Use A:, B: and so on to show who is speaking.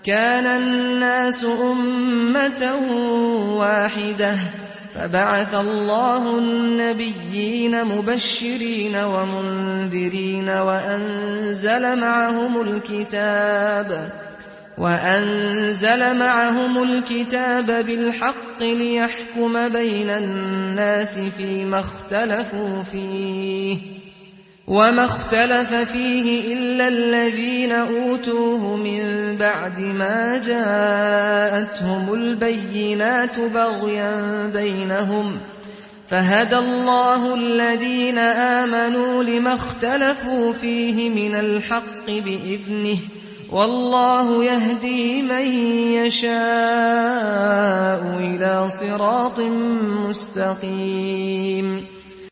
A: كان الناس أمة واحدة فبعث الله النبيين مبشرين ومنذرين وأنزل معهم الكتاب بالحق ليحكم بين الناس فيما اختلفوا فيه وما اختلف فيه إلا الذين أوتوه من بعد ما جاءتهم البينات بغيا بينهم فهدى الله الذين آمنوا لما اختلفوا فيه من الحق بإذنه والله يهدي من يشاء إلى صراط مستقيم